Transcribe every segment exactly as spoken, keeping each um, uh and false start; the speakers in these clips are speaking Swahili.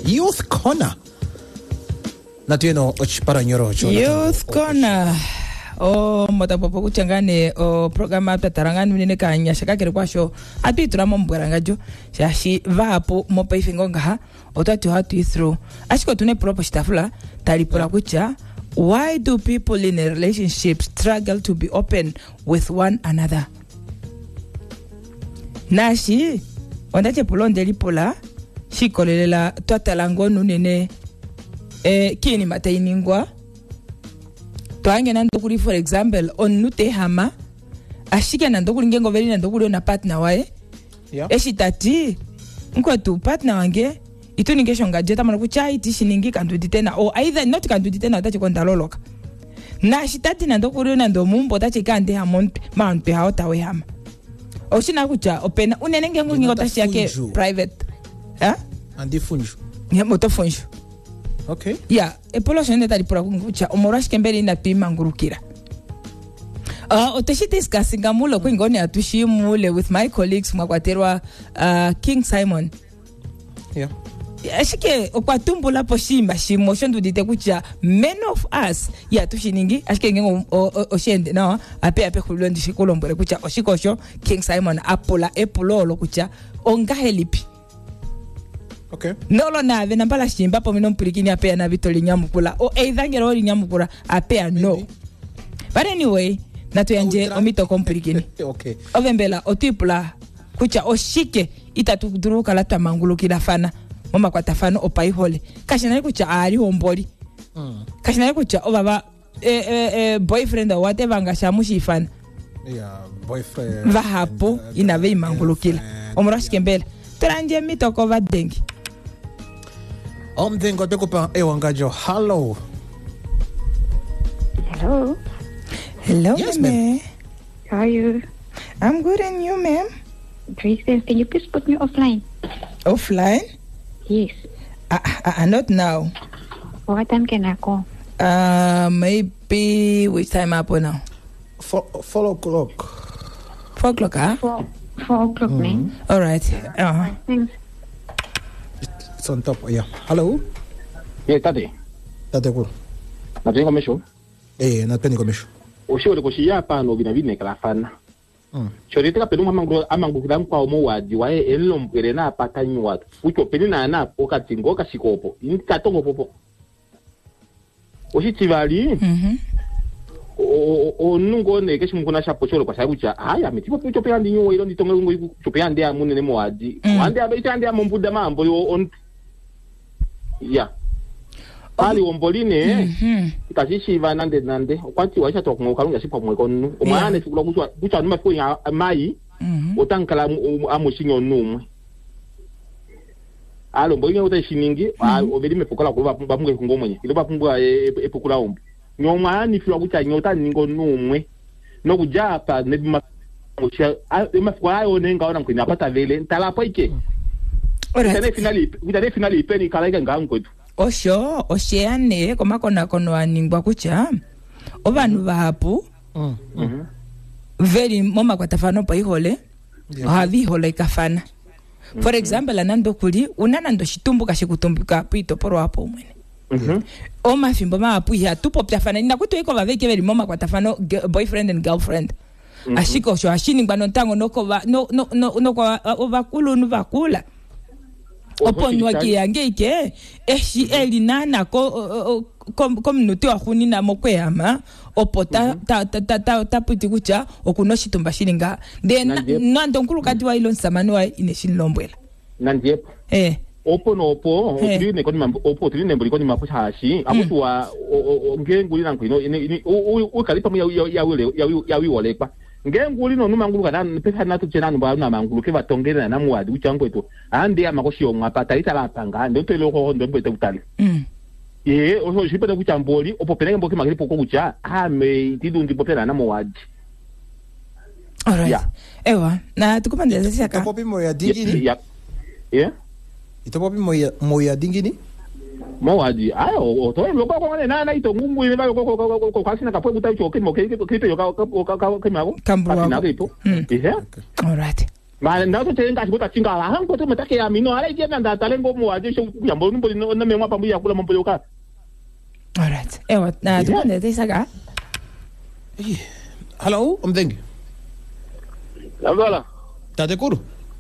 Youth Corner. Natieno ochipara nyoro cho. Youth Corner. O motapopo kuchangane o programa tatarangani nene kanya shaka kere kwasho ati turamo mbwarangajo shashi vapo mopa ifingonga ha otatu hatu through ashiko tune propo shitafula talipura kucha. Why do people in a relationship struggle to be open with one another? Nashi ondache pulonde lipola shikolelela twatalango nunene eh kini matainingwa twange na ndokuri for example on nute hama ashike na ndokuri ngengo veli na ndokuri na partner wae yeah. Eshitati nko tu partner wange itu ningesho ngajeta mana kuchai tishiningi kandu ditena o either not kandu ditena atache konda loloka na shitati na ndokuri na ndo mumbo tache kande hamonte maunte haota we hama o shina kucha opena unene ngengo ngengo tache yake private ha andi funju ya moto funju. Okay. Yeah, epolo shende talipura kungucha omorash kembele na pima ngurukira. Uh, oteshi discussing mulo kwingoni atushimule with my colleagues mwakwaterwa uh, King Simon. Yeah. Ashike okwatumbula po shimba shimo shondu dite kucha many of us ya tushiningi ashike ngengo oshende no ape ape kulondi shikolombole kucha oshikosho King Simon apola epolo lo kucha onga helipi. Okay. Nolo na ve nambala shimba po mino mpirikini apea na vitoli nyamukula o either ngero ori nyamukula apea no. But anyway, nato yanje omito kompirikini. Okay. Ovembela otipula kucha oshike itatukuduruka lata mangulu kidafana mama kwa tafano opaihole. Kashinari kucha ari homboli. Mm. Kashinari kucha o baba eh, eh, eh, boyfriend or whatever ngashamushi ifana. Yeah, boyfriend. Vahapo inave mangulu kila. Omorashike mbele. Teranje mitoko vadengi. Omdengo tekupa ewangajo. Hello. Hello. Hello, yes, ma'am. How are you? I'm good, and you, ma'am? Grace, can you please put me offline? Offline? Yes. Uh, uh, not now. What time can I call? Uh, maybe which time up now? Four, four o'clock. Four o'clock, huh? Four, four o'clock, mm-hmm. man. All right. Uh-huh. Thanks. It's on top, yeah. Hello? Yeah, Tati. Tate cool. Natengo mesho. Eh, natengo mesho. Oshore ko shiya pa no bina bine kala fana. Mm. Chori teka pelu mamangu amangu kidan kwa omo wadi wae elom perena patanyu watu. Ucho pelina na poka tingo ka sikopo. Inka tongo popo. Oshi tivali. Mhm. O o nungo ne keshi mukuna sha pochoro kwa sababu cha haya mitipo pocho pe andi nyo ilo nditongo ngo chope andi amune ne mwadi. Andi abe andi amumbuda mambo on. Yeah. Pali omboline mhm tachishi vanande nande kwati waisha tokungoka lunga sipa mwe konu omane sikula kuchwa kuchwa numa fo ya mai mhm otankala amushinyo numwe alo mboine utashiningi obeli mepokola kuba bamwe kungomonye iloba pungwa epokula ombo nyoma ni fwa kucha nyota ningo numwe no kujapa ne mamusha emafwa ayo nenga ona kwina pata vele ntalapo ike ora finali vitane finali ipeni kalaika ngangwetu osho osheane koma kona kono aningwa kucha obanu bahapu mhm mm very moma kwa tafano pa ihole yeah. Havi hole kafana mm-hmm. For example anando kuli unana ndo shitumbuka shikutumbuka pito poro hapo mwene mhm oma fimbo mahapu ya tupo tafana nina kuto iko baveke very moma kwa tafano boyfriend and girlfriend mm-hmm. Ashiko sho ashini ngano ntango noko ba no no no no kwa ovakulu nuvakula oponwa kiyange ike eshi elinana ko kom nuti wa khunina mokweyama opota ta ta ta ta puti kucha okuno shitumba shilinga then nando nkulu kati wa ilo nsamani wa ineshin lombwela nandiepo eh opo no opo otrine koni mambo opo otrine mbuli koni mapo hashi abutu wa ngenguli nankwino ini u kalipa mu ya ya ya ya wiwolekwa ngenguli no numangulu kana pesa natu chena nba na mangulu ke batongera na muwadi uchango eto ande amakoshi omwa patalita la panga ndo telo ko ndo mbete utali mm eh oso shipeta kuchamboli opopeleke mboke magiri poko kucha ame tidundi popela na muwadi. All right yeah. Ewa na tukupandeza saka itopopi moya dingini yeah yeah itopopi moya moya dingini mowadi ayo otoe lokwa kwa na na ito ngungu ile bako ko ko kasina kapwe kutacho ke mo ke ke yo ka ka ka ka mako kambu na ipo yeah all right Mara ndazo tenga chibota chinga la hango to matake ya mino ala ikienda nda talengo mo aje sho kuyambo numbo na memwa pambu ya kula mambo yoka. Alright. Ewa, na tukonde tesaga. Hello, umdhengi. Nambala. Tate kuru.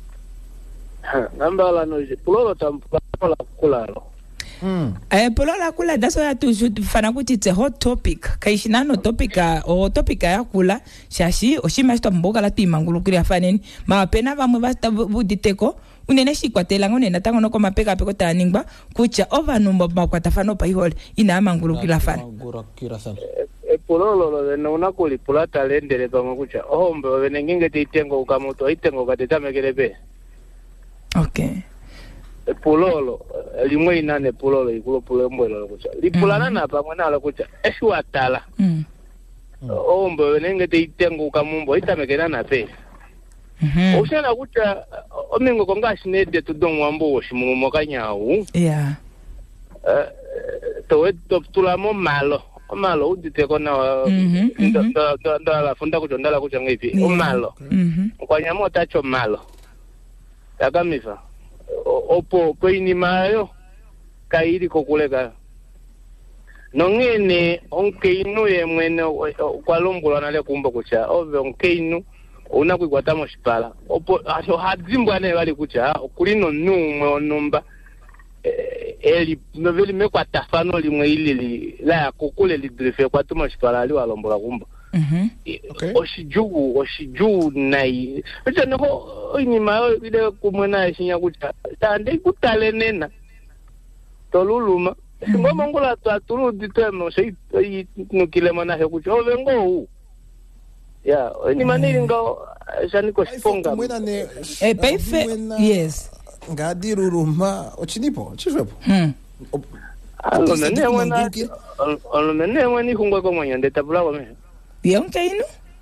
Nambala no pulolo tampala kulalo. Mm. Eh polola kula daso ya tu fana kuti it's a hot topic. Kaishina no topic o topic ya kula shashi oshima sto mboga la timangulu kuri afaneni. Ma pena vamwe basta buditeko unene shikwatela ngone tango no koma peka peko taningba kucha over number makwata fano pa ihole ina mangulu kuri afana. Ngura kira sana. E pulolo lo no unakuli pulata lendele pamwe kucha. Ohombe wene nginge titengo ukamoto itengo katetamekelepe. Okay. Pulolo limwe inane pulolo ikulo pulembwelo kucha lipulana na pamwe nalo kucha eshiwatala mm ombe wenenge teitengo kamumbo itamekena na pe mhm ushana kucha omingo kongashinede tudongwambo oshimumo kanyawu yeah eh to to tulamo malo malo uditeko na ndo ndo la funda kucho ndala kucha ngipi omalo mhm kwanyamo tacho malo yakamisa opo peini mayo kairi kokulega nongene onkeinu yemwene kwalombula nale kumba kucha ove onkeinu una kuikwata moshipala opo aso hadzimbwa ne bali kucha kulino numwe onumba eli noveli mekwata fano limwe ilili la kokule lidrefe kwata moshipala ali walombola kumba mhm okay oshiju oshiju nai acha no inyima ile kumwena shinya kucha tande kutale nena toluluma ngoma ngula tatulu ditemo sei nukile mana he kucha ovengo ya inyima nilingo shani ko sponga Mwena ne eh peife yes ngadiruruma ochinipo chishwepo. hmm alo nene mwana alo nene mwani kungwa kwa mwanya tabula kwa me Yonkeinu?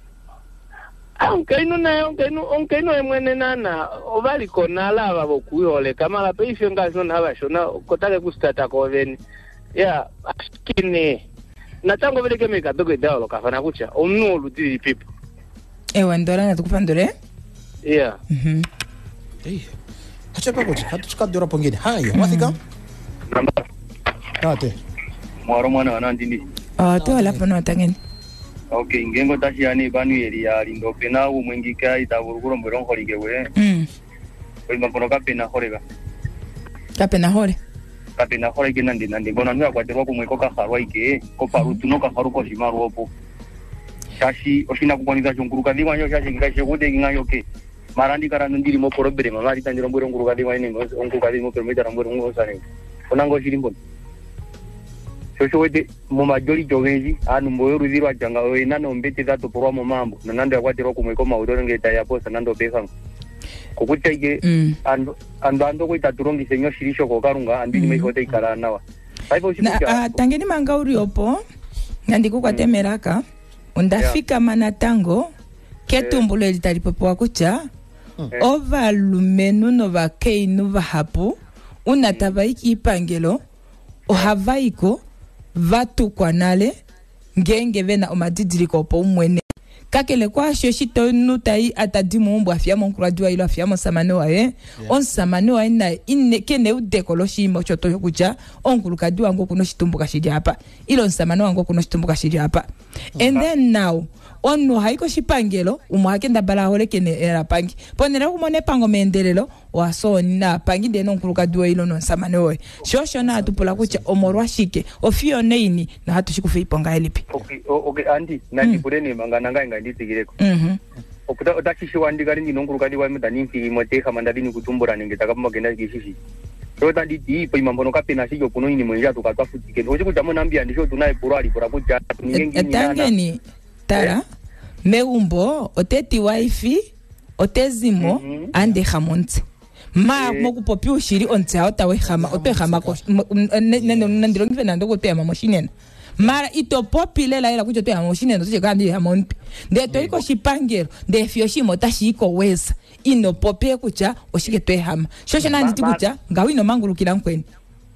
Onkeinu na onkeinu onkeinu emwene nana obali kona lava bokuyole kamala peifyo ngazo na bashona kotake kustata ko veni ya askine natango vile keme kadogo dalo kafana kucha omnulu di people Ewa ndora na tukufandore? yeah mhm Eh. Hacha pakocha hatuchika dora pongeni. Hayo, wathika? namba Ate. mwaro mwana wanandindi ah to ala pono tangeni okay ngengo tashiani banu yeri ya lindo pena u mwingika itavuruguro mbero nkoligewe mm kwa mpono kapena horega kapena hore kapena horege nandi nandi bona nwa kwaterwa kumweko ka harwa ike ko parutu no ka haruko shimaru opo shashi oshina kuboniza chunguruka diwa nyo shashi ngashe kude ngayo ke marandi karano ndiri mo porobere mama litandiro mbero nguruka diwa ine nguruka diwa permita rambero ngosane onango shirimbo Shosho wete mo majori jogenji anu moyo ruzirwa janga we nano mbete zato porwa mo mambo nanando yakwatiro kumweko maudoro ngeta yapo sanando pesa kukuta ige mm ando ando ando ko itaturongi senyo shirisho ko karunga andini me hote ikala nawa baibo na shikuja ah, tangeni manga uri opo nandiko kwa temeraka undafika mana tango ketumbulo litalipopo wakucha ovalumenu no vakeinu vahapu unatabaiki ipangelo ohavaiko vatukwa nale ngenge vena omadidiriko opo umwene kakele kwa shoshi to nutai atadimu mbwa afia monkuradiwa ilo afia monsamane wae yeah. Onsamane wae na ine kene udekolo shimo choto yokucha onkurukadiwa ngo kuno shitumbuka shiri hapa ilo onsamane wango kuno shitumbuka shiri hapa okay. And then now onu haiko shipangelo umuhakenda bala hole kene era pangi ponera kumone pango mendelelo waso na pangi de nonkurukadiwa ilo nonsamane wae shosho na atupula kucha omorwa shike ofio neini na hatu shikufe iponga elipi okay okay andi nandi kureni mangana ngai nditigireko mhm okuta otachishi wandikali ndinonkurukadi wa mudani mpi mote kamandadini kutumbura ningetaka pamagenda kishishi so tandi ti pa imambono kapena shijo kuno ini mwenja tukatwa futike oje kujamo nambia ndisho tunaye purali pura kuja ningengi ni tangeni tara yeah. Meumbo oteti wifi otezimo mm -hmm. ande hamonte ma yeah. Moku popi ushiri onte hota we hama ope hama ko nandiro ngife nando ko tema machine mara ito popile la ila kucho to ya machine ndo chekandi ya monpi de to iko shipangero de fioshimo tashi iko weza ino popie kucha oshike to hama shoshe nandi tikucha ngawino mangulu kila nkweni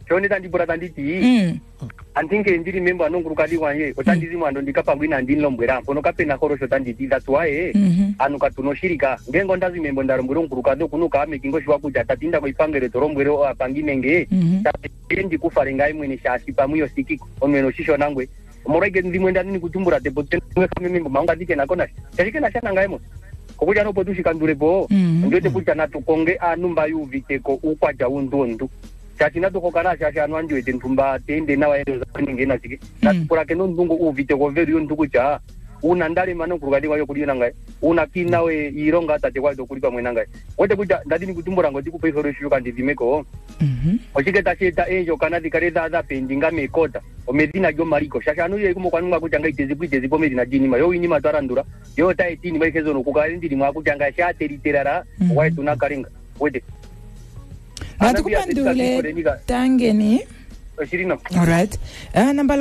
chone tandipura tanditi mm antinge ndiri member anonguruka diwanye otandizi mwando ndikapangwina ndinlombwera mpono kapena korosho tanditi that's why mhm anuka tunoshirika ngengo ndazi member ndarombwero nguruka do kunuka amekingo shwa kuja tatinda koipangere torombwero apanginenge mhm ndi kufare ngai mwene shashi pamuyo sikiko onweno shisho nangwe morege ndimwenda nini kutumbura depoten kama member manga dike nakona shashike na shana ngaimo kokuja no potushika ndurepo ndote kuja natukonge anumba yuviteko ukwaja undondu chachina tukokana chacha anwanjwe tentumba tende nawa endo zaningena sike natupura keno ndungu uviteko veri yo ndukuja una ndale mano kurukadi wayo kulina ngai una kinawe ironga atate kwazo kulipa mwena ngai wote kuja ndadini kutumbura ngoti kupeso reshuka ndivimeko mhm ochike tacheta enjo kana dikareza za pendinga mekota omedina jo mariko shasha anu ye kumo kwanunga kujanga itezi kwitezi pomedina jini ma yo ini matarandura yo ta etini maikezo no kukali ndiri mwa kujanga sha teriterara wae tunakaringa wote Natukupandule tangeni Shirino all right uh, number